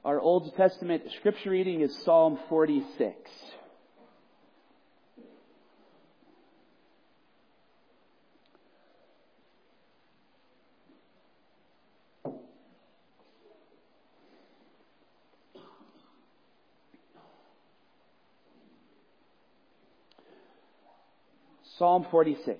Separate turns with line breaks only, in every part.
Our Old Testament scripture reading is Psalm 46. Psalm 46.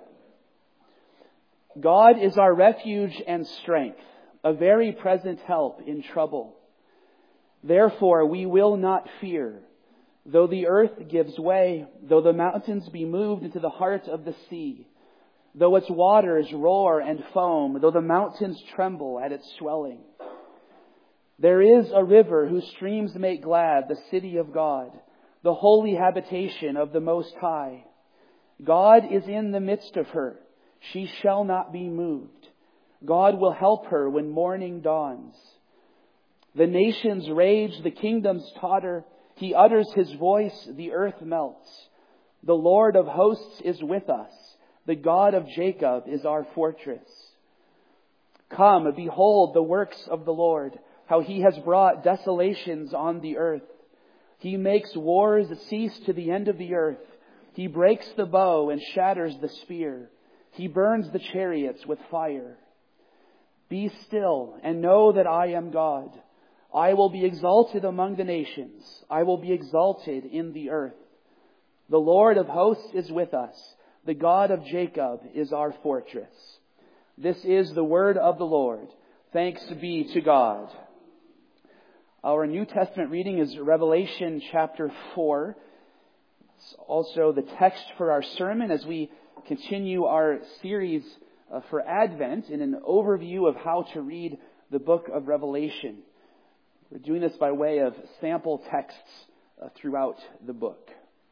God is our refuge and strength, a very present help in trouble. Therefore we will not fear, though the earth gives way, though the mountains be moved into the heart of the sea, though its waters roar and foam, though the mountains tremble at its swelling. There is a river whose streams make glad the city of God, the holy habitation of the Most High. God is in the midst of her. She shall not be moved. God will help her when morning dawns. The nations rage, the kingdoms totter. He utters his voice, the earth melts. The Lord of hosts is with us. The God of Jacob is our fortress. Come, behold the works of the Lord, how he has brought desolations on the earth. He makes wars cease to the end of the earth. He breaks the bow and shatters the spear. He burns the chariots with fire. Be still and know that I am God. I will be exalted among the nations. I will be exalted in the earth. The Lord of hosts is with us. The God of Jacob is our fortress. This is the word of the Lord. Thanks be to God. Our New Testament reading is Revelation chapter 4. It's also the text for our sermon as we continue our series for Advent in an overview of how to read the book of Revelation. We're doing this by way of sample texts throughout the book.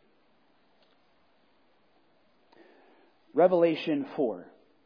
Revelation 4.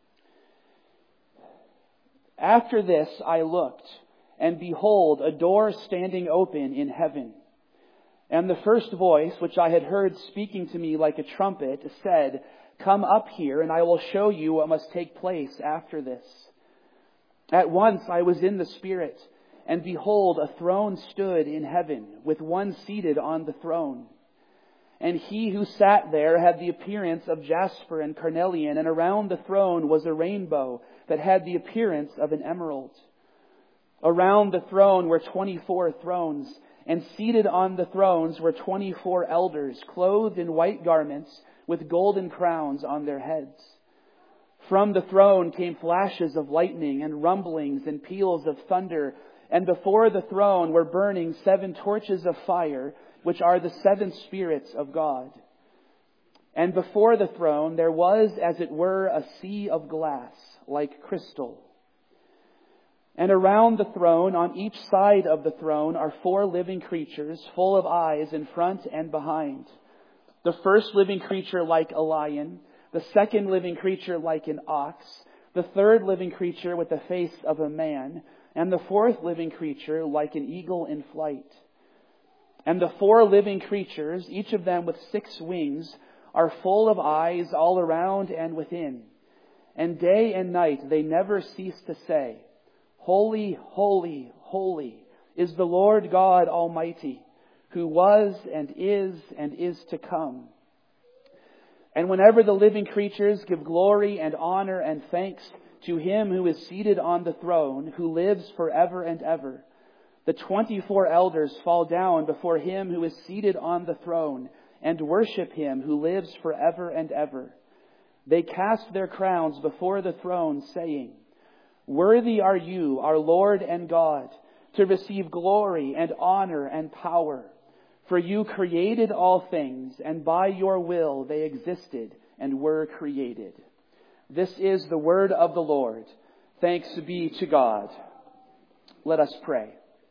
After this I looked, and behold, a door standing open in heaven. And the first voice, which I had heard speaking to me like a trumpet, said, "Come up here, and I will show you what must take place after this." At once I was in the Spirit, and behold, a throne stood in heaven, with one seated on the throne. And he who sat there had the appearance of jasper and carnelian, and around the throne was a rainbow that had the appearance of an emerald. Around the throne were 24 thrones, and seated on the thrones were 24 elders, clothed in white garments, with golden crowns on their heads. From the throne came flashes of lightning and rumblings and peals of thunder. And before the throne were burning 7 torches of fire, which are the 7 spirits of God. And before the throne there was, as it were, a sea of glass, like crystal. And around the throne, on each side of the throne, are 4 living creatures, full of eyes in front and behind. The first living creature like a lion, the second living creature like an ox, the third living creature with the face of a man, and the fourth living creature like an eagle in flight. And the 4 living creatures, each of them with 6 wings, are full of eyes all around and within. And day and night they never cease to say, "Holy, holy, holy is the Lord God Almighty, who was and is to come." And whenever the living creatures give glory and honor and thanks to him who is seated on the throne, who lives forever and ever, the 24 elders fall down before him who is seated on the throne and worship him who lives forever and ever. They cast their crowns before the throne, saying, "Worthy are you, our Lord and God, to receive glory and honor and power. For you created all things, and by your will they existed and were created." This is the word of the Lord. Thanks be to God. Let us pray.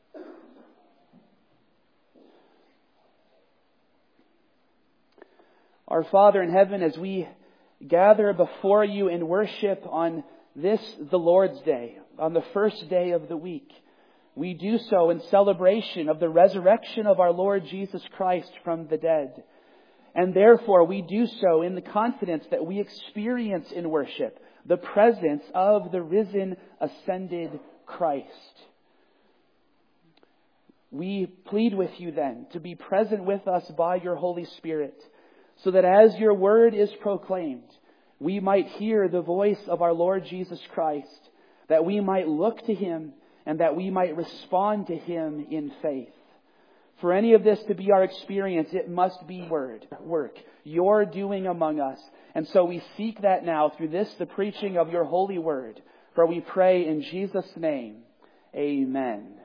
Our Father in heaven, as we gather before you in worship on this, the Lord's Day, on the first day of the week, we do so in celebration of the resurrection of our Lord Jesus Christ from the dead. And therefore we do so in the confidence that we experience in worship the presence of the risen, ascended Christ. We plead with you then to be present with us by your Holy Spirit, so that as your word is proclaimed, we might hear the voice of our Lord Jesus Christ, that we might look to him and that we might respond to him in faith. For any of this to be our experience, it must be work, your doing among us. And so we seek that now through this, the preaching of your holy word. For we pray in Jesus' name, amen.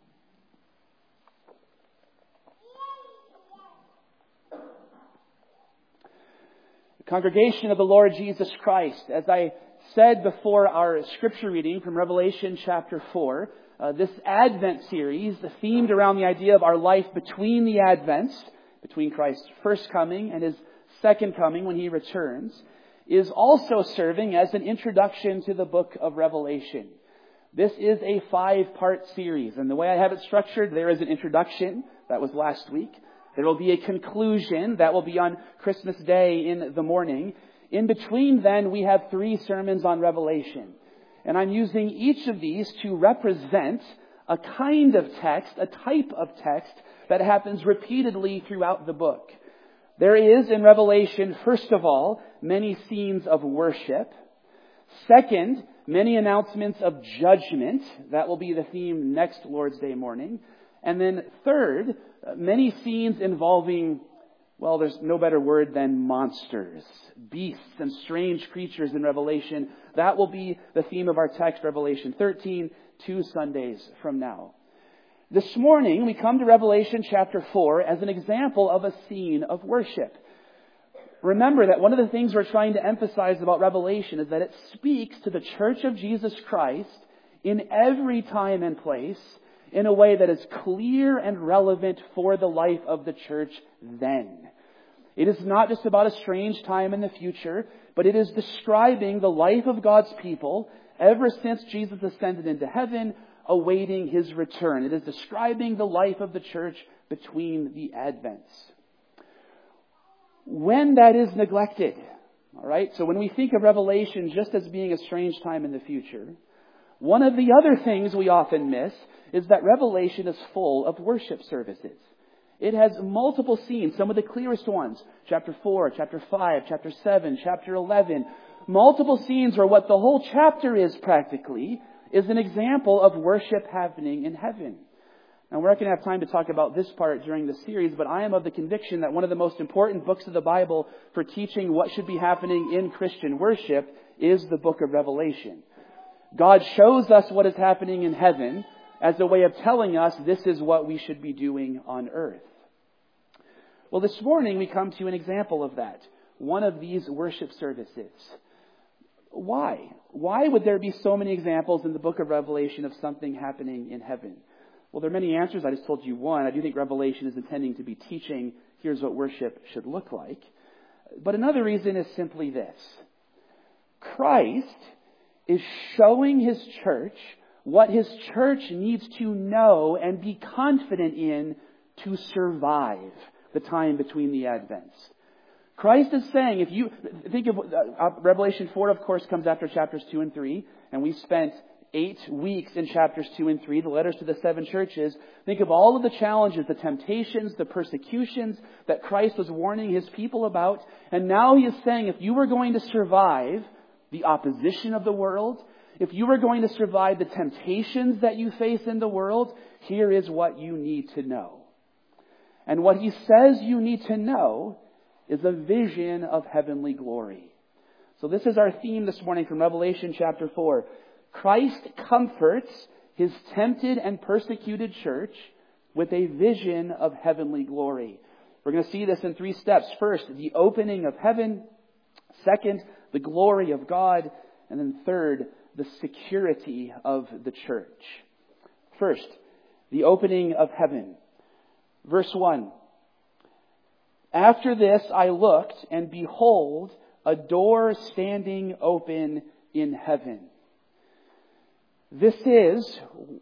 Congregation of the Lord Jesus Christ, as I said before our scripture reading from Revelation chapter 4, this Advent series, themed around the idea of our life between the Advents, between Christ's first coming and his second coming when he returns, is also serving as an introduction to the book of Revelation. This is a 5-part series, and the way I have it structured, there is an introduction, that was last week. There will be a conclusion, that will be on Christmas Day in the morning. In between then, we have 3 sermons on Revelation. And I'm using each of these to represent a kind of text, a type of text that happens repeatedly throughout the book. There is in Revelation, first of all, many scenes of worship. Second, many announcements of judgment. That will be the theme next Lord's Day morning. And then third, many scenes involving, well, there's no better word than monsters, beasts, and strange creatures in Revelation. That will be the theme of our text, Revelation 13, 2 Sundays from now. This morning, we come to Revelation chapter 4 as an example of a scene of worship. Remember that one of the things we're trying to emphasize about Revelation is that it speaks to the Church of Jesus Christ in every time and place in a way that is clear and relevant for the life of the church then. It is not just about a strange time in the future, but it is describing the life of God's people ever since Jesus ascended into heaven, awaiting his return. It is describing the life of the church between the Advents. When that is neglected, all right, so when we think of Revelation just as being a strange time in the future, one of the other things we often miss is that Revelation is full of worship services. It has multiple scenes, some of the clearest ones, chapter 4, chapter 5, chapter 7, chapter 11. Multiple scenes where what the whole chapter is practically is an example of worship happening in heaven. Now, we're not going to have time to talk about this part during the series, but I am of the conviction that one of the most important books of the Bible for teaching what should be happening in Christian worship is the book of Revelation. God shows us what is happening in heaven as a way of telling us this is what we should be doing on earth. Well, this morning we come to an example of that. One of these worship services. Why? Why would there be so many examples in the book of Revelation of something happening in heaven? Well, there are many answers. I just told you one. I do think Revelation is intending to be teaching, here's what worship should look like. But another reason is simply this. Christ is showing his church what his church needs to know and be confident in to survive the time between the Advents. Christ is saying, if you think of Revelation 4, of course, comes after chapters 2 and 3, and we spent 8 weeks in chapters 2 and 3, the letters to the 7 churches. Think of all of the challenges, the temptations, the persecutions that Christ was warning his people about. And now he is saying, if you were going to survive the opposition of the world, if you were going to survive the temptations that you face in the world, here is what you need to know. And what he says you need to know is a vision of heavenly glory. So this is our theme this morning from Revelation chapter 4. Christ comforts his tempted and persecuted church with a vision of heavenly glory. We're going to see this in 3 steps. First, the opening of heaven. Second, the glory of God. And then third, the security of the church. First, the opening of heaven. Verse 1. After this I looked, and behold, a door standing open in heaven. This is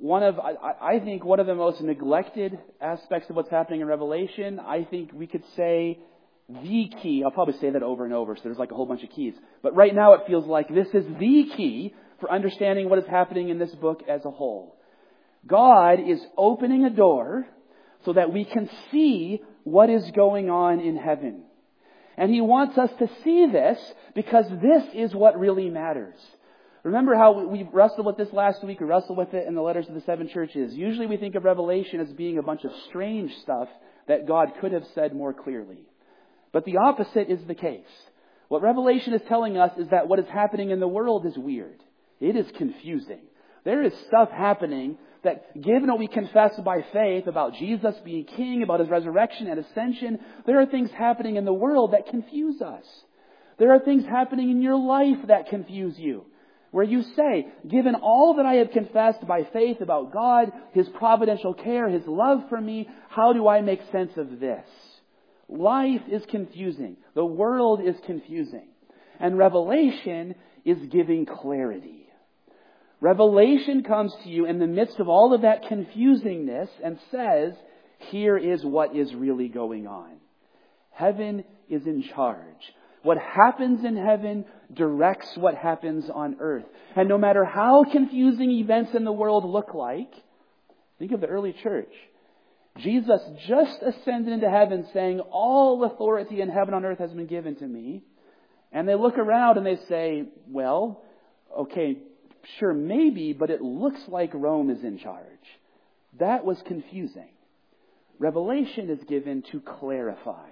I think, one of the most neglected aspects of what's happening in Revelation. I think we could say the key. I'll probably say that over and over, so there's like a whole bunch of keys. But right now it feels like this is the key for understanding what is happening in this book as a whole. God is opening a door so that we can see what is going on in heaven. And He wants us to see this because this is what really matters. Remember how we wrestled with this last week? We wrestled with it in the letters to the 7 churches. Usually we think of Revelation as being a bunch of strange stuff that God could have said more clearly. But the opposite is the case. What Revelation is telling us is that what is happening in the world is weird. It is confusing. There is stuff happening that, given what we confess by faith about Jesus being King, about His resurrection and ascension, there are things happening in the world that confuse us. There are things happening in your life that confuse you. Where you say, given all that I have confessed by faith about God, His providential care, His love for me, how do I make sense of this? Life is confusing. The world is confusing. And Revelation is giving clarity. Revelation comes to you in the midst of all of that confusingness and says, here is what is really going on. Heaven is in charge. What happens in heaven directs what happens on earth. And no matter how confusing events in the world look like, think of the early church. Jesus just ascended into heaven saying, all authority in heaven and on earth has been given to me. And they look around and they say, well, okay, sure, maybe, but it looks like Rome is in charge. That was confusing. Revelation is given to clarify.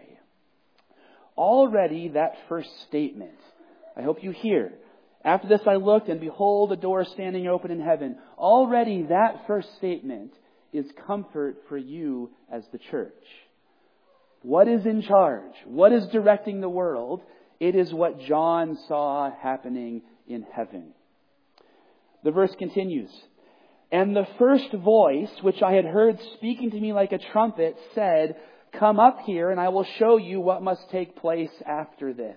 Already that first statement, I hope you hear. After this I looked, and behold, a door standing open in heaven. Already that first statement is comfort for you as the church. What is in charge? What is directing the world? It is what John saw happening in heaven. The verse continues. And the first voice, which I had heard speaking to me like a trumpet, said, come up here and I will show you what must take place after this.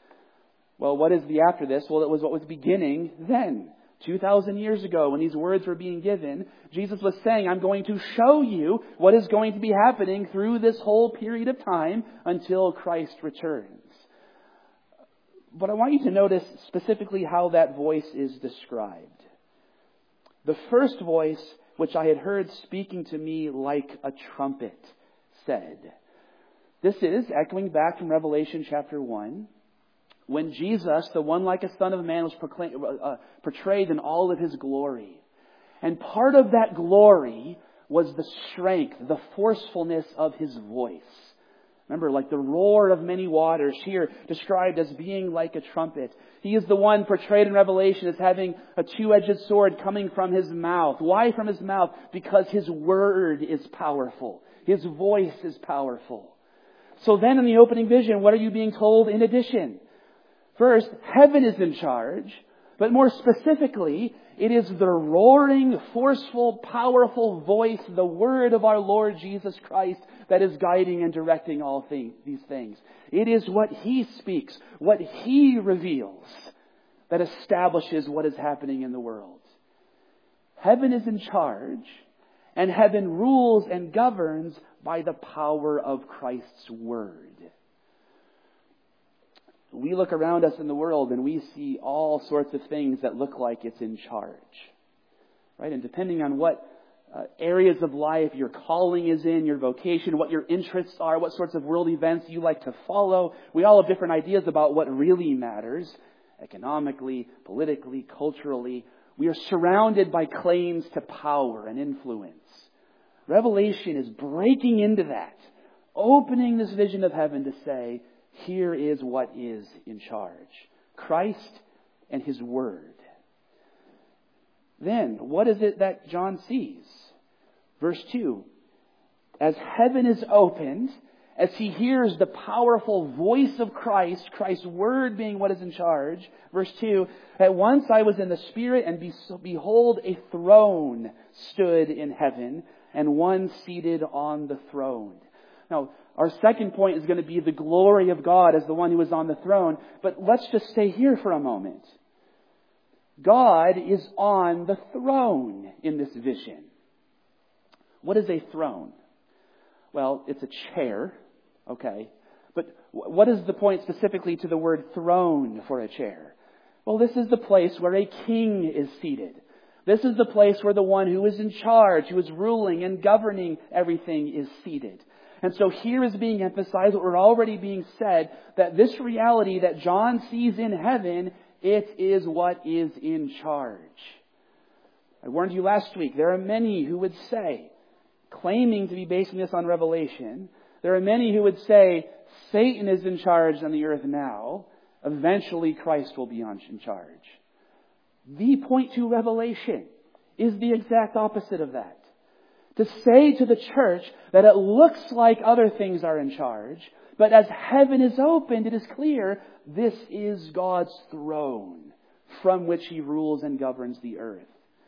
Well, what is the after this? Well, it was what was beginning then. 2,000 years ago when these words were being given, Jesus was saying, I'm going to show you what is going to be happening through this whole period of time until Christ returns. But I want you to notice specifically how that voice is described. The first voice, which I had heard speaking to me like a trumpet, said. This is echoing back from Revelation chapter 1, when Jesus, the one like a Son of Man, was portrayed in all of His glory. And part of that glory was the strength, the forcefulness of His voice. Remember, like the roar of many waters, here described as being like a trumpet. He is the one portrayed in Revelation as having a two-edged sword coming from His mouth. Why from His mouth? Because His word is powerful. His voice is powerful. So then in the opening vision, what are you being told in addition? First, heaven is in charge. But more specifically, it is the roaring, forceful, powerful voice, the word of our Lord Jesus Christ, that is guiding and directing all these things. It is what He speaks, what He reveals, that establishes what is happening in the world. Heaven is in charge, and heaven rules and governs by the power of Christ's word. We look around us in the world and we see all sorts of things that look like it's in charge. Right? And depending on what areas of life your calling is in, your vocation, what your interests are, what sorts of world events you like to follow, we all have different ideas about what really matters, economically, politically, culturally. We are surrounded by claims to power and influence. Revelation is breaking into that, opening this vision of heaven to say, here is what is in charge. Christ and His Word. Then, what is it that John sees? Verse 2. As heaven is opened, as he hears the powerful voice of Christ, Christ's Word being what is in charge. Verse 2. At once I was in the Spirit, and behold, a throne stood in heaven, and one seated on the throne. Now, our second point is going to be the glory of God as the one who is on the throne. But let's just stay here for a moment. God is on the throne in this vision. What is a throne? Well, it's a chair, okay. But what is the point specifically to the word throne for a chair? Well, this is the place where a king is seated. This is the place where the one who is in charge, who is ruling and governing everything, is seated. And so here is being emphasized what were already being said, that this reality that John sees in heaven, it is what is in charge. I warned you last week, there are many who would say, claiming to be basing this on Revelation, there are many who would say, Satan is in charge on the earth now. Eventually Christ will be in charge. The point to Revelation is the exact opposite of that. To say to the church that it looks like other things are in charge, but as heaven is opened, it is clear this is God's throne from which He rules and governs the earth.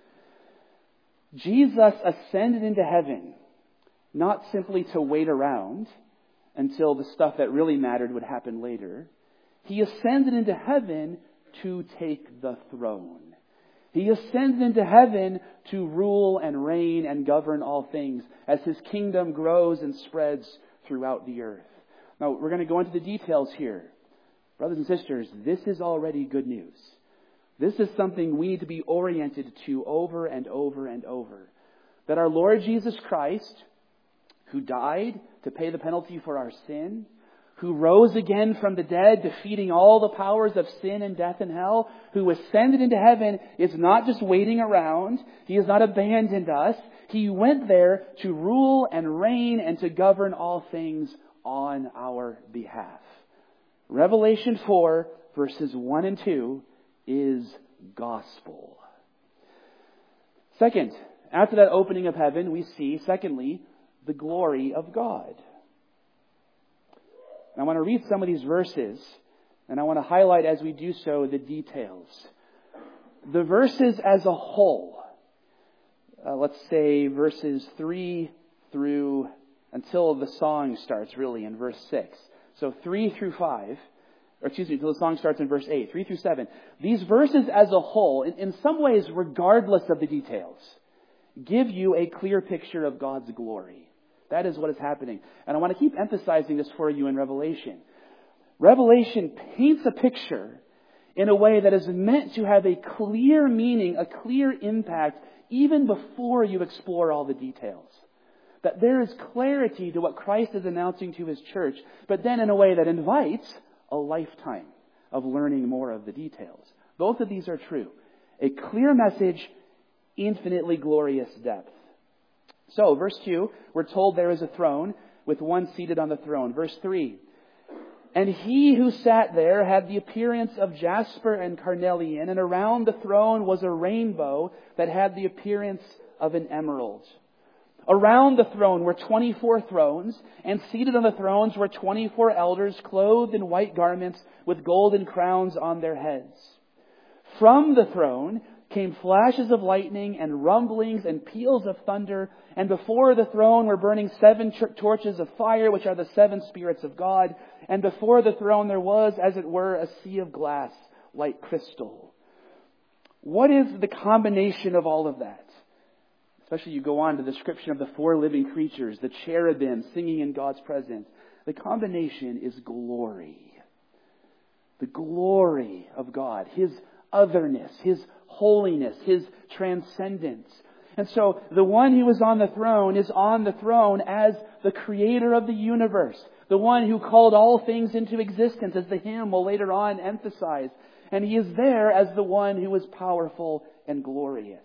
Jesus ascended into heaven, not simply to wait around until the stuff that really mattered would happen later. He ascended into heaven to take the throne. He ascended into heaven to rule and reign and govern all things as His kingdom grows and spreads throughout the earth. Now, we're going to go into the details here. Brothers and sisters, this is already good news. This is something we need to be oriented to over and over and over. That our Lord Jesus Christ, who died to pay the penalty for our sin, who rose again from the dead, defeating all the powers of sin and death and hell, who ascended into heaven, is not just waiting around. He has not abandoned us. He went there to rule and reign and to govern all things on our behalf. Revelation 4, verses 1 and 2 is gospel. Second, after that opening of heaven, we see, secondly, the glory of God. I want to read some of these verses, and I want to highlight as we do so the details. The verses as a whole, let's say verses 3 through, until the song starts really in verse 6. So 3 through 5, until the song starts in verse 8, 3 through 7. These verses as a whole, in some ways regardless of the details, give you a clear picture of God's glory. That is what is happening. And I want to keep emphasizing this for you in Revelation. Revelation paints a picture in a way that is meant to have a clear meaning, a clear impact, even before you explore all the details. That there is clarity to what Christ is announcing to His church, but then in a way that invites a lifetime of learning more of the details. Both of these are true. A clear message, infinitely glorious depth. So, verse 2, we're told there is a throne with one seated on the throne. Verse 3, and He who sat there had the appearance of jasper and carnelian, and around the throne was a rainbow that had the appearance of an emerald. Around the throne were 24 thrones, and seated on the thrones were 24 elders clothed in white garments with golden crowns on their heads. From the throne came flashes of lightning and rumblings and peals of thunder, and before the throne were burning 7 torches of fire, which are the 7 spirits of God, and before the throne there was, as it were, a sea of glass like crystal. What is the combination of all of that? Especially you go on to the description of the 4 living creatures, the cherubim singing in God's presence. The combination is glory. The glory of God, His otherness, His holiness, His transcendence. And so the one who is on the throne is on the throne as the creator of the universe. The one who called all things into existence, as the hymn will later on emphasize. And He is there as the one who is powerful and glorious.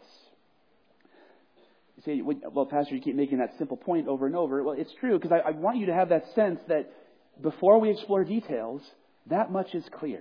You say, well, Pastor, you keep making that simple point over and over. Well, it's true, because I want you to have that sense that before we explore details, that much is clear.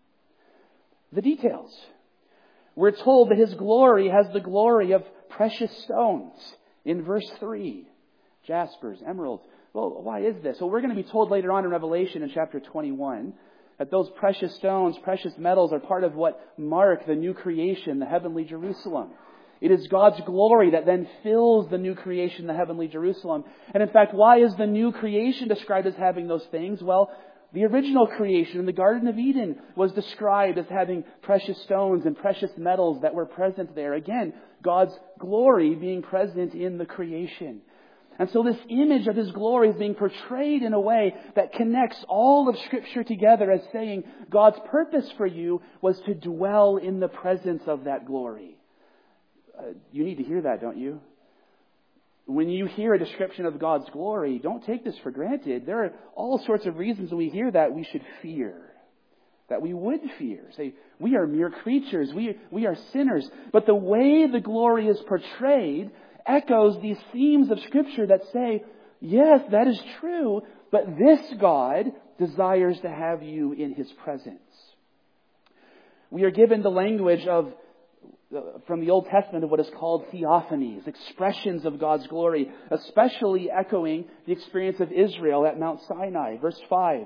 The details. We're told that His glory has the glory of precious stones in verse 3. Jaspers, emeralds. Well, why is this? Well, we're going to be told later on in Revelation in chapter 21 that those precious stones, precious metals are part of what mark the new creation, the heavenly Jerusalem. It is God's glory that then fills the new creation, the heavenly Jerusalem. And in fact, why is the new creation described as having those things? Well, the original creation in the Garden of Eden was described as having precious stones and precious metals that were present there. Again, God's glory being present in the creation. And so this image of His glory is being portrayed in a way that connects all of Scripture together as saying God's purpose for you was to dwell in the presence of that glory. You need to hear that, don't you? When you hear a description of God's glory, don't take this for granted. There are all sorts of reasons when we hear that we should fear. That we would fear. Say, we are mere creatures. We are sinners. But the way the glory is portrayed echoes these themes of Scripture that say, yes, that is true, but this God desires to have you in His presence. We are given the language from the Old Testament of what is called theophanies, expressions of God's glory, especially echoing the experience of Israel at Mount Sinai. Verse 5.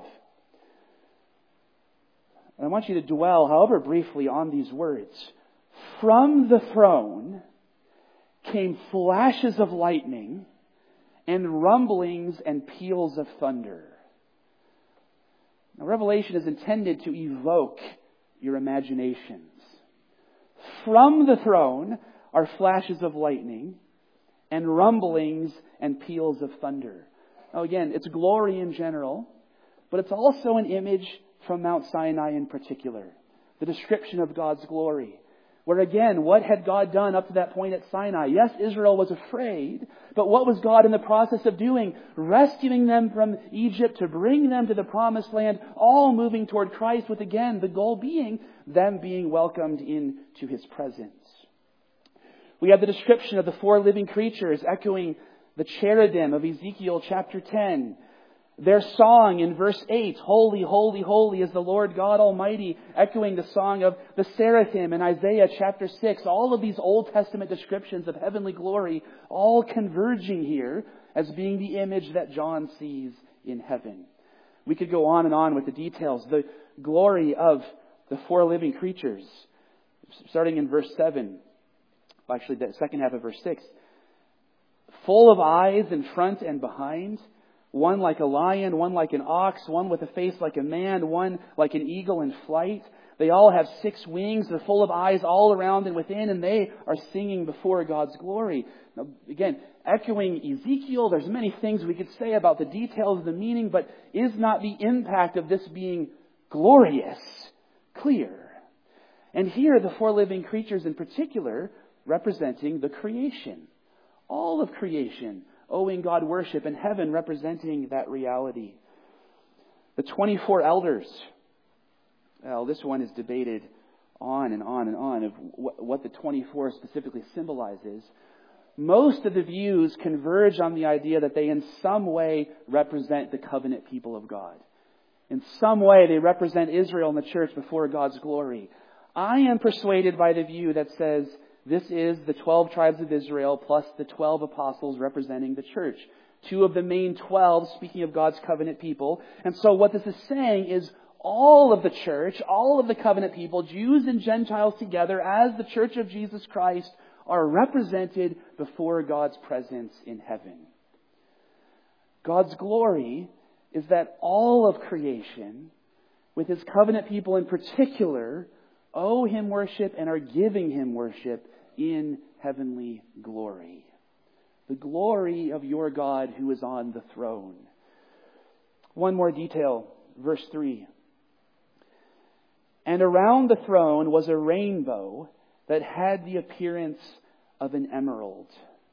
And I want you to dwell, however briefly, on these words. From the throne came flashes of lightning and rumblings and peals of thunder. Now, Revelation is intended to evoke your imaginations. From the throne are flashes of lightning and rumblings and peals of thunder. Now again, it's glory in general, but it's also an image from Mount Sinai in particular. The description of God's glory. Where again, what had God done up to that point at Sinai? Yes, Israel was afraid, but what was God in the process of doing? Rescuing them from Egypt to bring them to the promised land, all moving toward Christ, with again, the goal being them being welcomed into His presence. We have the description of the four living creatures echoing the cherubim of Ezekiel chapter 10. Their song in verse 8, Holy, holy, holy is the Lord God Almighty, echoing the song of the seraphim in Isaiah chapter 6. All of these Old Testament descriptions of heavenly glory, all converging here as being the image that John sees in heaven. We could go on and on with the details. The glory of the four living creatures, starting in verse 7, actually the second half of verse 6. Full of eyes in front and behind, one like a lion, one like an ox, one with a face like a man, one like an eagle in flight. They all have 6 wings. They're full of eyes all around and within, and they are singing before God's glory. Now, again, echoing Ezekiel, there's many things we could say about the details of the meaning, but is not the impact of this being glorious clear? And here, the four living creatures in particular, representing the creation. All of creation owing God worship, and heaven representing that reality. The 24 elders. Well, this one is debated on and on and on of what the 24 specifically symbolizes. Most of the views converge on the idea that they in some way represent the covenant people of God. In some way they represent Israel and the church before God's glory. I am persuaded by the view that says this is the 12 tribes of Israel plus the 12 apostles representing the church. 2 of the main 12 speaking of God's covenant people. And so what this is saying is all of the church, all of the covenant people, Jews and Gentiles together as the church of Jesus Christ are represented before God's presence in heaven. God's glory is that all of creation, with His covenant people in particular, owe Him worship and are giving Him worship in heavenly glory. The glory of your God who is on the throne. One more detail, verse 3. And around the throne was a rainbow that had the appearance of an emerald.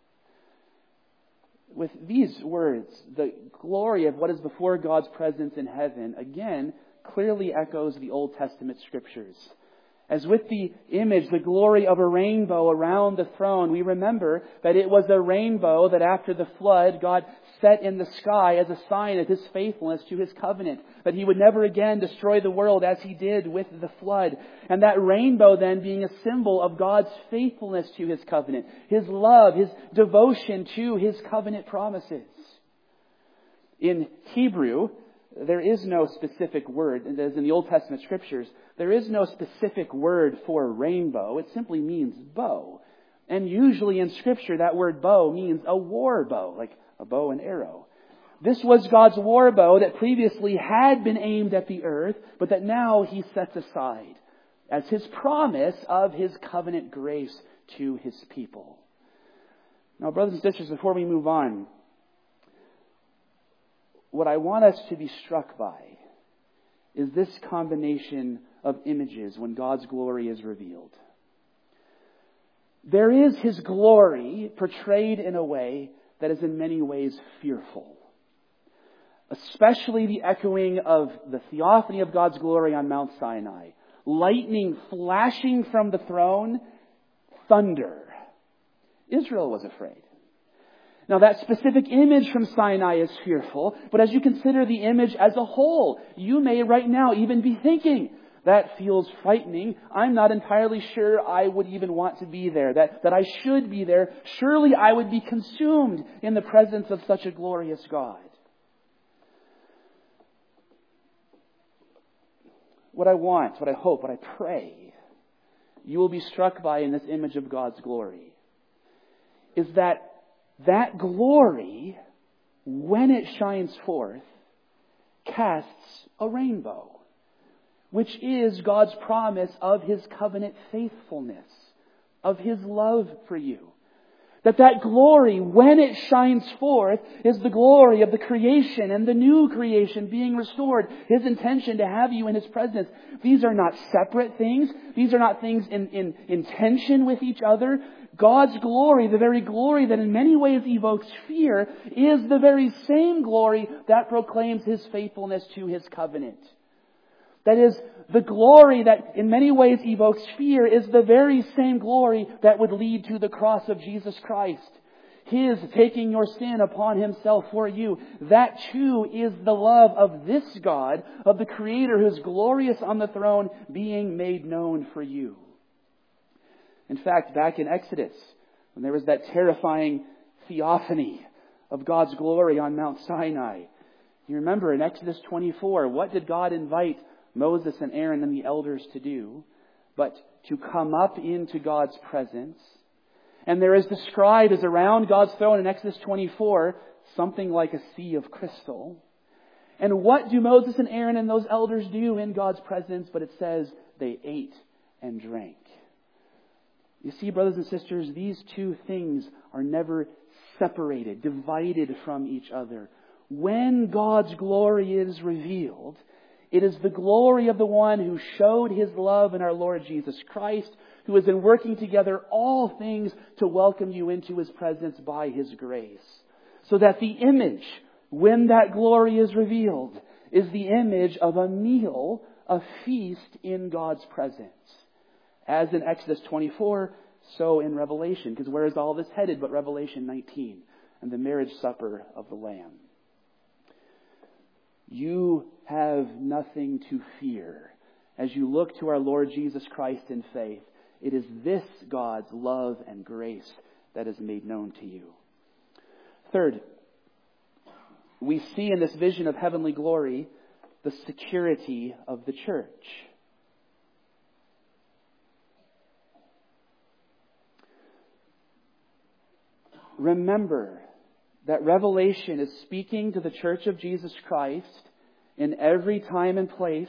With these words, the glory of what is before God's presence in heaven, again, clearly echoes the Old Testament scriptures. As with the image, the glory of a rainbow around the throne, we remember that it was a rainbow that after the flood, God set in the sky as a sign of His faithfulness to His covenant. That He would never again destroy the world as He did with the flood. And that rainbow then being a symbol of God's faithfulness to His covenant. His love, His devotion to His covenant promises. In Hebrew, there is no specific word, as in the Old Testament scriptures, there is no specific word for rainbow. It simply means bow. And usually in scripture, that word bow means a war bow, like a bow and arrow. This was God's war bow that previously had been aimed at the earth, but that now He sets aside as His promise of His covenant grace to His people. Now, brothers and sisters, before we move on, what I want us to be struck by is this combination of images when God's glory is revealed. there is His glory portrayed in a way that is in many ways fearful. Especially the echoing of the theophany of God's glory on Mount Sinai. Lightning flashing from the throne, thunder. Israel was afraid. Now that specific image from Sinai is fearful, but as you consider the image as a whole, you may right now even be thinking, that feels frightening. I'm not entirely sure I would even want to be there, that I should be there. Surely I would be consumed in the presence of such a glorious God. What I want, what I hope, what I pray you will be struck by in this image of God's glory is that glory, when it shines forth, casts a rainbow, which is God's promise of His covenant faithfulness, of His love for you. That glory, when it shines forth, is the glory of the creation and the new creation being restored. His intention to have you in His presence. These are not separate things. These are not things in tension with each other. God's glory, the very glory that in many ways evokes fear, is the very same glory that proclaims His faithfulness to His covenant. That is, the glory that in many ways evokes fear is the very same glory that would lead to the cross of Jesus Christ. His taking your sin upon Himself for you. That too is the love of this God, of the Creator who is glorious on the throne, being made known for you. In fact, back in Exodus, when there was that terrifying theophany of God's glory on Mount Sinai, you remember in Exodus 24, what did God invite Moses and Aaron and the elders to do, but to come up into God's presence. And there is described as around God's throne in Exodus 24, something like a sea of crystal. And what do Moses and Aaron and those elders do in God's presence? But it says they ate and drank. You see, brothers and sisters, these two things are never separated, divided from each other. When God's glory is revealed, it is the glory of the one who showed His love in our Lord Jesus Christ, who is in working together all things to welcome you into His presence by His grace. So that the image, when that glory is revealed, is the image of a meal, a feast in God's presence. As in Exodus 24, so in Revelation. Because where is all this headed but Revelation 19 and the marriage supper of the Lamb? You have nothing to fear as you look to our Lord Jesus Christ in faith. It is this God's love and grace that is made known to you. Third, we see in this vision of heavenly glory the security of the church. Remember that Revelation is speaking to the church of Jesus Christ in every time and place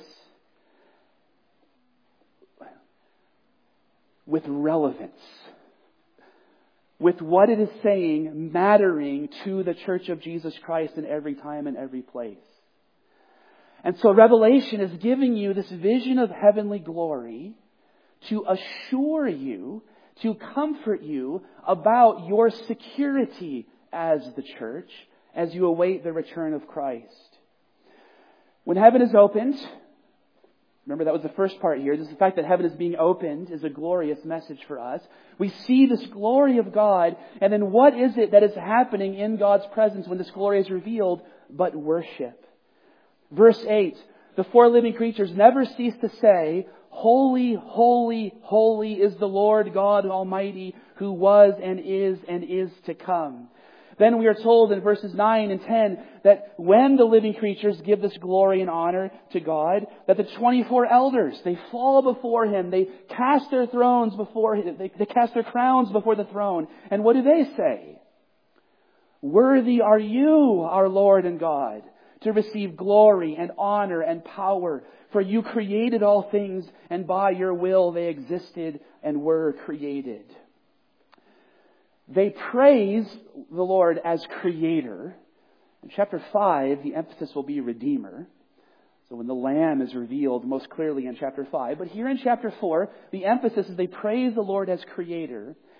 with relevance, with what it is saying mattering to the church of Jesus Christ in every time and every place. And so Revelation is giving you this vision of heavenly glory to assure you, to comfort you about your security as the church, as you await the return of Christ. When heaven is opened, remember that was the first part here, the fact that heaven is being opened is a glorious message for us. We see this glory of God, and then what is it that is happening in God's presence when this glory is revealed but worship? Verse 8, the four living creatures never cease to say, "Holy, holy, holy is the Lord God Almighty, who was and is to come." Then we are told in verses 9 and 10 that when the living creatures give this glory and honor to God, that the 24 elders, they fall before Him. They cast their thrones before Him. They cast their crowns before the throne. And what do they say? "Worthy are you, our Lord and God, to receive glory and honor and power. For you created all things, and by your will they existed and were created." They praise the Lord as Creator. In chapter 5, the emphasis will be Redeemer. So when the Lamb is revealed most clearly in chapter 5. But here in chapter 4, the emphasis is they praise the Lord as Creator.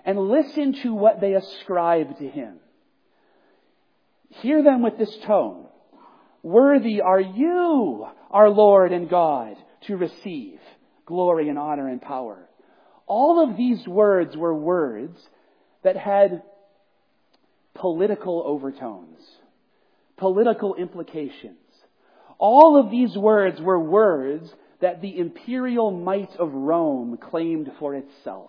and listen to what they ascribe to Him. Hear them with this tone. Worthy are you, our Lord and God, to receive glory and honor and power. All of these words were words that had political overtones, political implications. All of these words were words that the imperial might of Rome claimed for itself.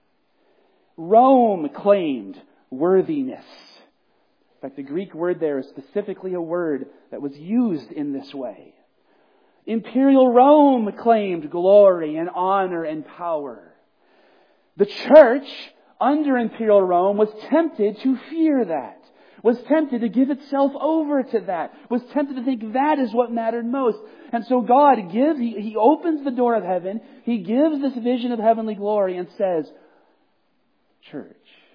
Rome claimed worthiness. In fact, the Greek word there is specifically a word that was used in this way. Imperial Rome claimed glory and honor and power. The church under Imperial Rome was tempted to fear that, was tempted to give itself over to that, was tempted to think that is what mattered most. And so God He opens the door of heaven, He gives this vision of heavenly glory and says, church,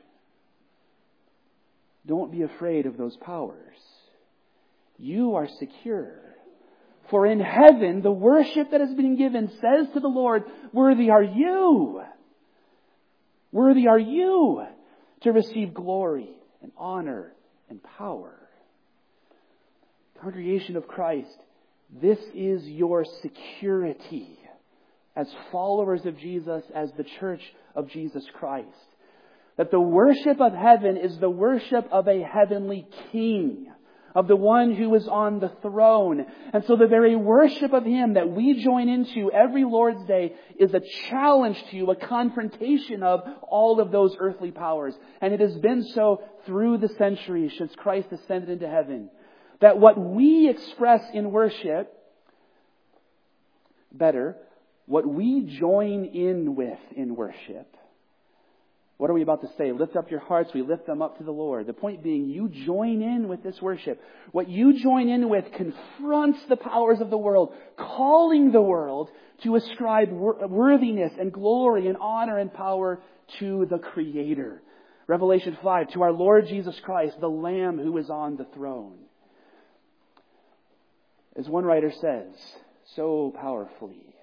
don't be afraid of those powers. You are secure. For in heaven, the worship that has been given says to the Lord, worthy are you. Worthy are you to receive glory and honor and power. Congregation of Christ, this is your security as followers of Jesus, as the church of Jesus Christ. That the worship of heaven is the worship of a heavenly King, of the one who is on the throne. And so the very worship of Him that we join into every Lord's Day is a challenge to you, a confrontation of all of those earthly powers. And it has been so through the centuries since Christ ascended into heaven. That what we express in worship, what we join in with in worship, what are we about to say? Lift up your hearts. We lift them up to the Lord. The point being, you join in with this worship. What you join in with confronts the powers of the world, calling the world to ascribe worthiness and glory and honor and power to the Creator. Revelation 5, to our Lord Jesus Christ, the Lamb who is on the throne. As one writer says so powerfully,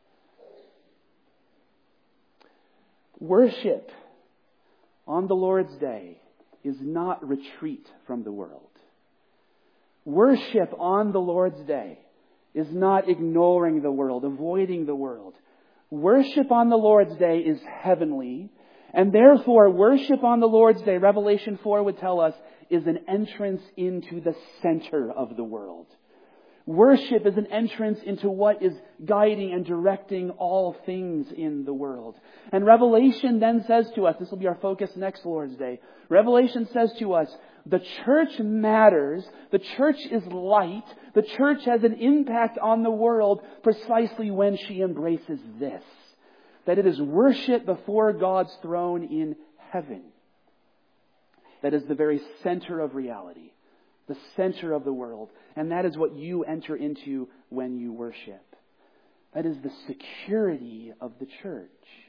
worship on the Lord's Day is not retreat from the world. Worship on the Lord's Day is not ignoring the world, avoiding the world. Worship on the Lord's Day is heavenly, and therefore worship on the Lord's Day, Revelation 4 would tell us, is an entrance into the center of the world. Worship is an entrance into what is guiding and directing all things in the world. And Revelation then says to us, this will be our focus next Lord's Day. Revelation says to us, the church matters, the church is light, the church has an impact on the world precisely when she embraces this. That it is worship before God's throne in heaven. That is the very center of reality. The center of the world. And that is what you enter into when you worship. That is the security of the church.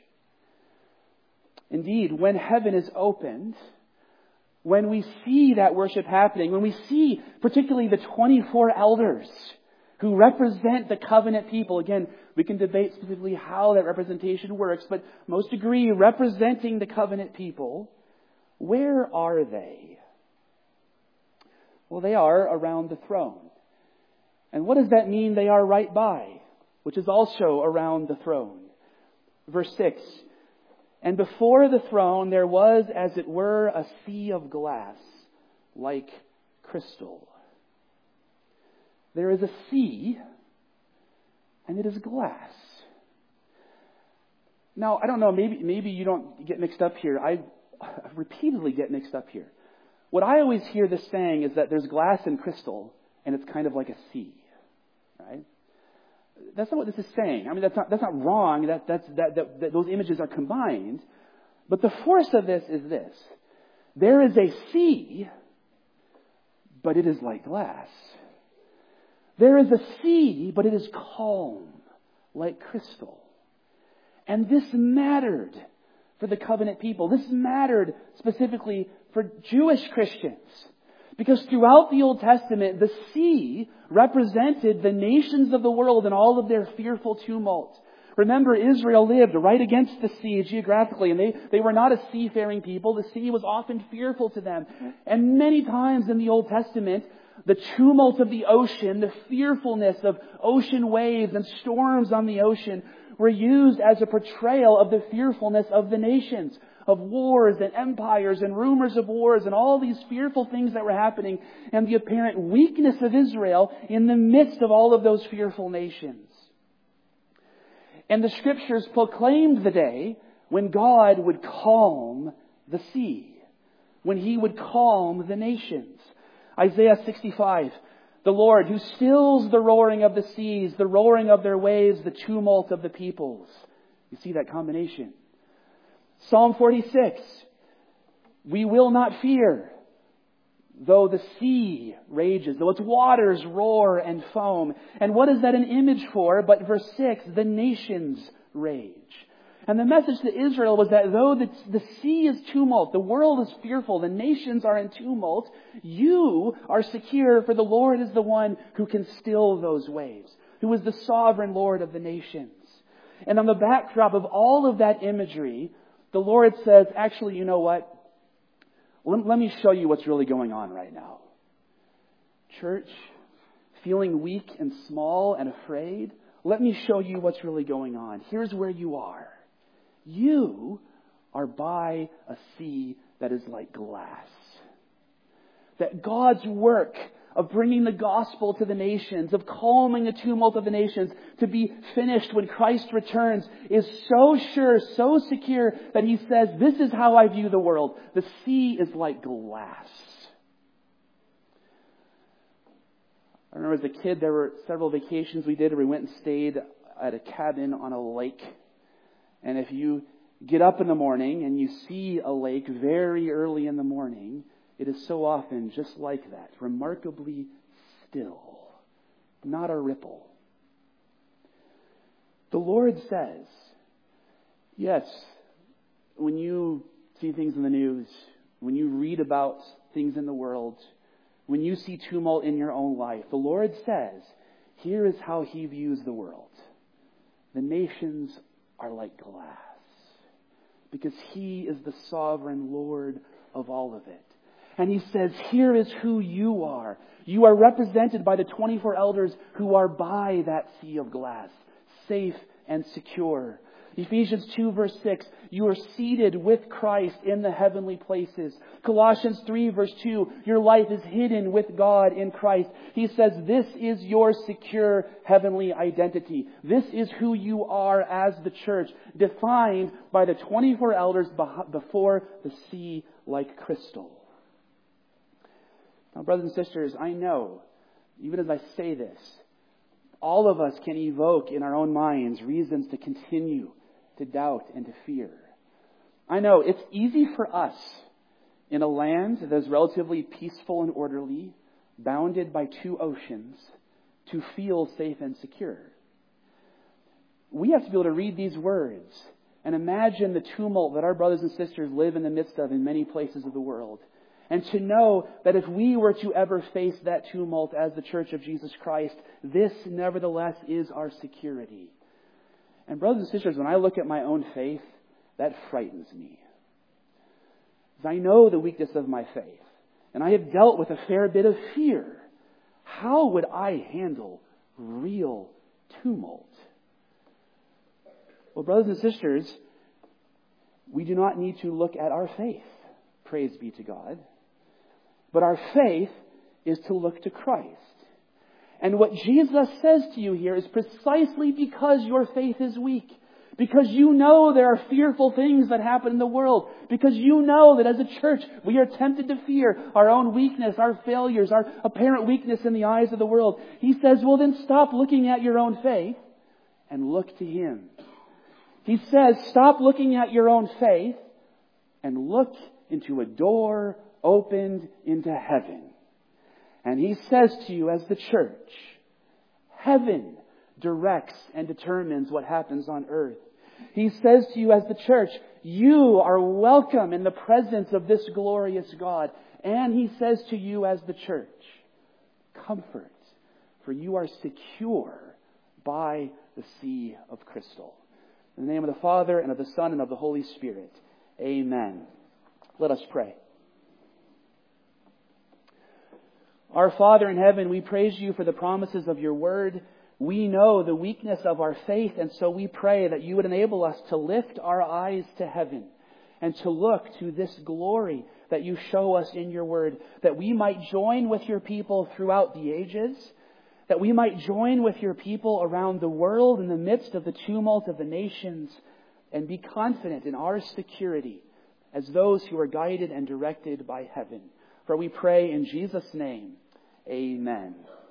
Indeed, when heaven is opened, when we see that worship happening, when we see particularly the 24 elders who represent the covenant people, again, we can debate specifically how that representation works, but most agree representing the covenant people, where are they? Well, they are around the throne. And what does that mean? They are right by, which is also around the throne. Verse 6, and before the throne there was, as it were, a sea of glass, like crystal. There is a sea, and it is glass. Now, I don't know, maybe you don't get mixed up here. I repeatedly get mixed up here. What I always hear this saying is that there's glass and crystal, and it's kind of like a sea, right? That's not what this is saying. I mean, that's not wrong. That those images are combined, but the force of this is this: there is a sea, but it is like glass. There is a sea, but it is calm, like crystal. And this mattered for the covenant people. This mattered specifically for Jewish Christians. Because throughout the Old Testament, the sea represented the nations of the world and all of their fearful tumult. Remember, Israel lived right against the sea geographically, and they were not a seafaring people. The sea was often fearful to them. And many times in the Old Testament, the tumult of the ocean, the fearfulness of ocean waves and storms on the ocean were used as a portrayal of the fearfulness of the nations, of wars and empires and rumors of wars and all these fearful things that were happening, and the apparent weakness of Israel in the midst of all of those fearful nations. And the Scriptures proclaimed the day when God would calm the sea, when He would calm the nations. Isaiah 65, the Lord who stills the roaring of the seas, the roaring of their waves, the tumult of the peoples. You see that combination. Psalm 46, we will not fear, though the sea rages, though its waters roar and foam. And what is that an image for? But verse 6, the nations rage. And the message to Israel was that though the sea is tumult, the world is fearful, the nations are in tumult, you are secure, for the Lord is the one who can still those waves, who is the sovereign Lord of the nations. And on the backdrop of all of that imagery, the Lord says, actually, you know what? Let me show you what's really going on right now. Church, feeling weak and small and afraid, let me show you what's really going on. Here's where you are. You are by a sea that is like glass. That God's work of bringing the gospel to the nations, of calming the tumult of the nations, to be finished when Christ returns, is so sure, so secure, that He says, this is how I view the world. The sea is like glass. I remember as a kid, there were several vacations we did where we went and stayed at a cabin on a lake. And if you get up in the morning and you see a lake very early in the morning, it is so often just like that, remarkably still, not a ripple. The Lord says, yes, when you see things in the news, when you read about things in the world, when you see tumult in your own life, the Lord says, here is how He views the world. The nations are like glass, because He is the sovereign Lord of all of it. And He says, here is who you are. You are represented by the 24 elders who are by that sea of glass, safe and secure. Ephesians 2 verse 6, you are seated with Christ in the heavenly places. Colossians 3 verse 2, your life is hidden with God in Christ. He says this is your secure heavenly identity. This is who you are as the church, defined by the 24 elders before the sea like crystal. Now, brothers and sisters, I know, even as I say this, all of us can evoke in our own minds reasons to continue to doubt and to fear. I know it's easy for us in a land that is relatively peaceful and orderly, bounded by two oceans, to feel safe and secure. We have to be able to read these words and imagine the tumult that our brothers and sisters live in the midst of in many places of the world. And to know that if we were to ever face that tumult as the Church of Jesus Christ, this nevertheless is our security. And brothers and sisters, when I look at my own faith, that frightens me. As I know the weakness of my faith, and I have dealt with a fair bit of fear, how would I handle real tumult? Well, brothers and sisters, we do not need to look at our faith. Praise be to God. But our faith is to look to Christ. And what Jesus says to you here is precisely because your faith is weak. Because you know there are fearful things that happen in the world. Because you know that as a church we are tempted to fear our own weakness, our failures, our apparent weakness in the eyes of the world. He says, well then stop looking at your own faith and look to Him. He says, stop looking at your own faith and look into a door opened into heaven. And He says to you as the church, heaven directs and determines what happens on earth. He says to you as the church, you are welcome in the presence of this glorious God. And He says to you as the church, comfort, for you are secure by the sea of crystal. In the name of the Father, and of the Son, and of the Holy Spirit. Amen. Let us pray. Our Father in heaven, we praise you for the promises of your word. We know the weakness of our faith, and so we pray that you would enable us to lift our eyes to heaven and to look to this glory that you show us in your word, that we might join with your people throughout the ages, that we might join with your people around the world in the midst of the tumult of the nations, and be confident in our security as those who are guided and directed by heaven. For we pray in Jesus' name, amen.